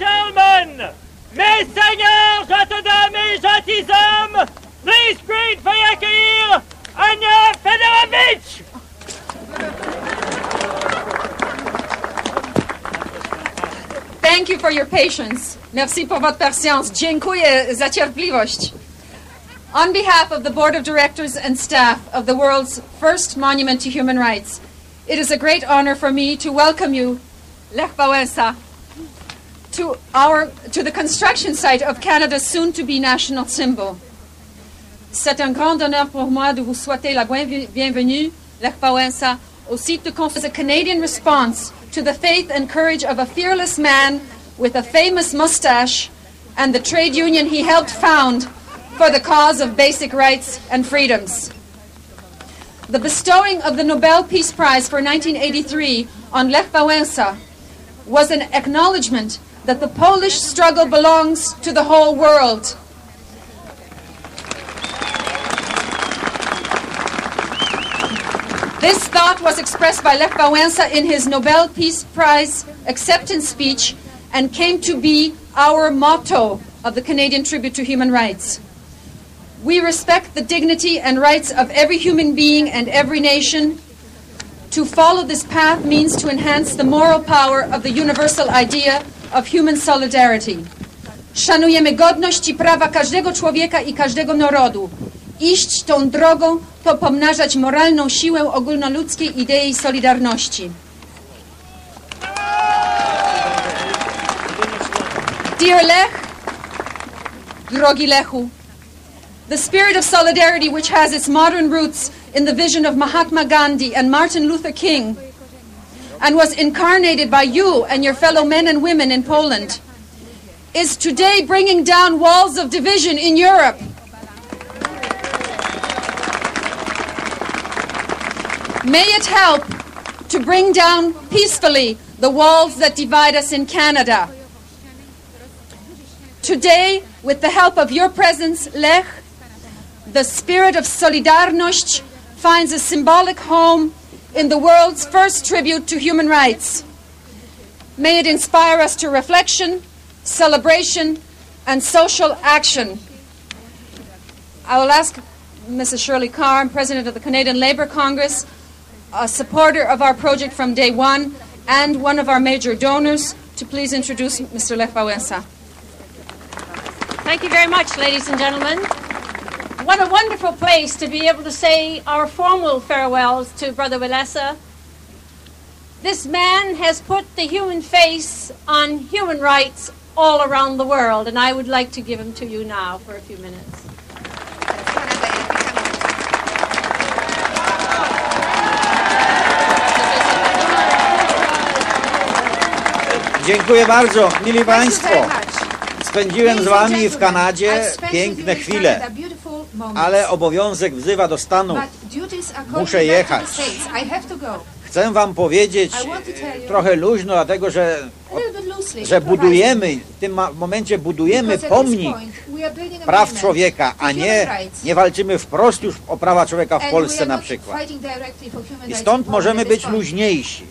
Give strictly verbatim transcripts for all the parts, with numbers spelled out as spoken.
gentlemen, mes seigneurs, gentes dames et gentilshommes, please greet veuillez accueillir Ania Federowicz. Thank you for your patience. Merci pour votre patience. Dziękuję za cierpliwość. On behalf of the Board of Directors and staff of the world's first monument to human rights, it is a great honor for me to welcome you, Lech Wałęsa, to our to the construction site of Canada's soon-to-be national symbol. C'est un grand honneur pour moi de vous souhaiter la bienvenue, Lech Wałęsa, au site de construction. A Canadian response to the faith and courage of a fearless man with a famous mustache and the trade union he helped found for the cause of basic rights and freedoms. The bestowing of the Nobel Peace Prize for nineteen eighty-three on Lech Wałęsa was an acknowledgement that the Polish struggle belongs to the whole world. This thought was expressed by Lech Wałęsa in his Nobel Peace Prize acceptance speech and came to be our motto of the Canadian Tribute to Human Rights. We respect the dignity and rights of every human being and every nation. To follow this path means to enhance the moral power of the universal idea of human solidarity. Szanujemy godność i prawa każdego człowieka i każdego narodu. Iść tą drogą to pomnażać moralną siłę ogólnoludzkiej idei solidarności. Dear Lech, drogi Lechu, the spirit of solidarity, which has its modern roots in the vision of Mahatma Gandhi and Martin Luther King, and was incarnated by you and your fellow men and women in Poland, is today bringing down walls of division in Europe. May it help to bring down peacefully the walls that divide us in Canada. Today, with the help of your presence, Lech, the spirit of Solidarność finds a symbolic home in the world's first tribute to human rights. May it inspire us to reflection, celebration, and social action. I will ask Missus Shirley Carr, President of the Canadian Labour Congress, a supporter of our project from day one, and one of our major donors, to please introduce Mister Lech Wałęsa. Thank you very much, ladies and gentlemen. What a wonderful place to be able to say our formal farewells to Brother Wałęsa. This man has put the human face on human rights all around the world, and I would like to give him to you now for a few minutes. Dziękuję bardzo, mili Państwo. Spędziłem z Wami w Kanadzie piękne chwile, ale obowiązek wzywa do stanu. Muszę jechać. Chcę Wam powiedzieć trochę luźno, dlatego że, że budujemy, w tym momencie budujemy pomnik praw człowieka, a nie, nie walczymy wprost już o prawa człowieka w Polsce na przykład. I stąd możemy być luźniejsi.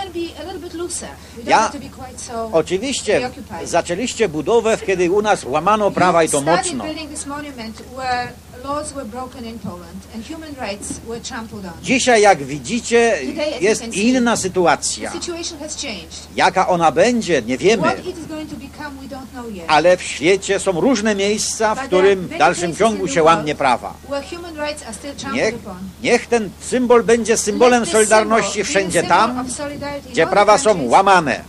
Ja, oczywiście zaczęliście budowę, kiedy u nas łamano prawa i to mocno. Dzisiaj, jak widzicie, jest inna sytuacja. Jaka ona będzie, nie wiemy. Ale w świecie są różne miejsca, w którym w dalszym ciągu się łamie prawa. Niech, niech ten symbol będzie symbolem solidarności wszędzie tam, gdzie prawa są łamane.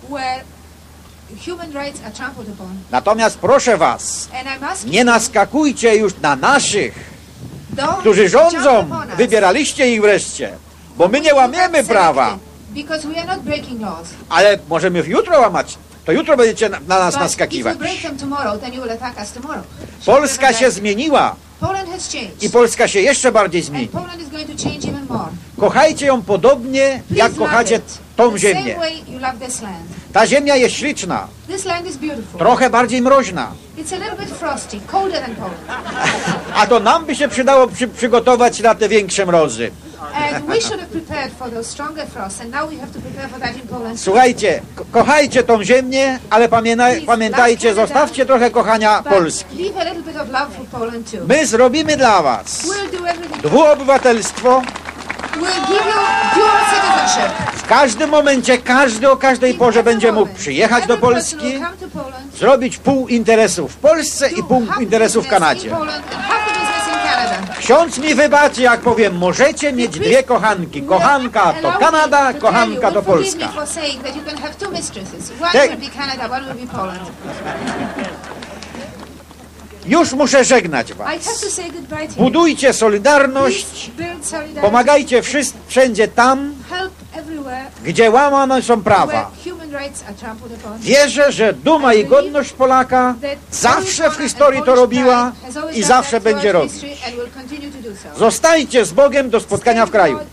Natomiast proszę Was, nie naskakujcie już na naszych, którzy rządzą. Wybieraliście ich wreszcie, bo my nie łamiemy prawa. Ale możemy jutro łamać. To jutro będziecie na, na nas naskakiwać. Polska się zmieniła. I Polska się jeszcze bardziej zmieni. Kochajcie ją podobnie, jak kochacie tą ziemię. Ta ziemia jest śliczna. Trochę bardziej mroźna. A to nam by się przydało przy, przygotować na te większe mrozy. Słuchajcie, ko kochajcie tą ziemię, ale pamiętajcie, zostawcie trochę kochania Polski. My zrobimy dla was dwuobywatelstwo. W każdym momencie, każdy o każdej porze będzie mógł przyjechać do Polski, zrobić pół interesu w Polsce i pół interesu w Kanadzie. Ksiądz mi wybaczy, jak powiem, możecie mieć dwie kochanki. Kochanka to Kanada, kochanka to Polska. Te... Już muszę żegnać was. Budujcie solidarność, pomagajcie wszędzie tam, gdzie łamane są prawa. Wierzę, że duma i godność Polaka zawsze w historii to robiła i zawsze będzie robić. Zostańcie z Bogiem, do spotkania w kraju.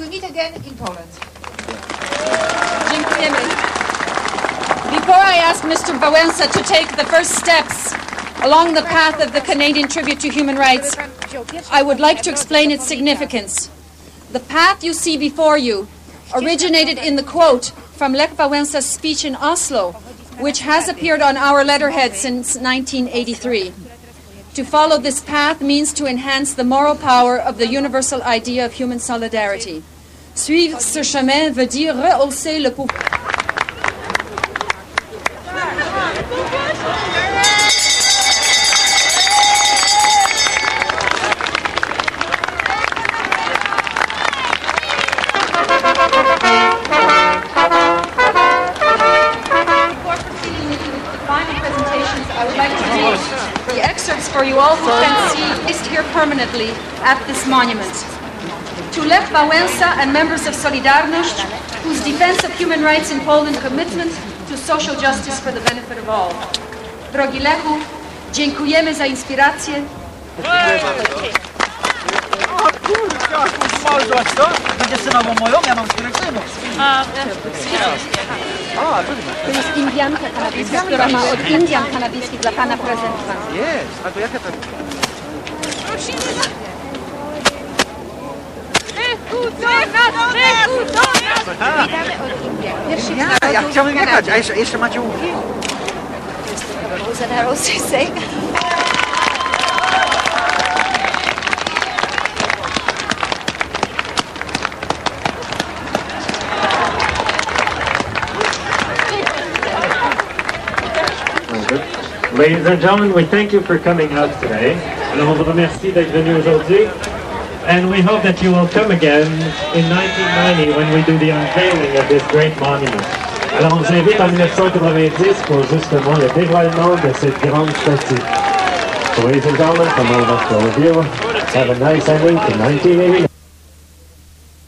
Dziękujemy. Before I ask mister Wałęsa to take the first steps along the path of the Canadian tribute to human rights, I would like to explain its significance. The path you see before you originated in the quote from Lech Wałęsa's speech in Oslo, which has appeared on our letterhead since nineteen eighty-three. To follow this path means to enhance the moral power of the universal idea of human solidarity. Suivre ce chemin veut dire rehausser le pouvoir. For you all who can see placed here permanently at this monument. To Lech Wałęsa and members of Solidarność, whose defense of human rights in Poland commitment to social justice for the benefit of all. Drogi Lechu, dziękujemy za inspirację. O kurczę, zobacz to? Będzie synową moją, ja mam czterech synów. O, to jest Indianka kanadyjska, która ma od Indian kanadyjskich dla pana prezenta. Jest, a to jaka to... Ja, ja chciałem jechać, a jeszcze, jeszcze macie łuki? Ladies and gentlemen, we thank you for coming out today. Alors on vous remercie d'être venu aujourd'hui. And we hope that you will come again in nineteen ninety when we do the unveiling of this great monument. Alors on vous invite en dix-neuf cent quatre-vingt-dix pour justement le dévoilement de cette grande statue. So ladies and gentlemen, from all of us to all of you, have a nice ending to nineteen eighty.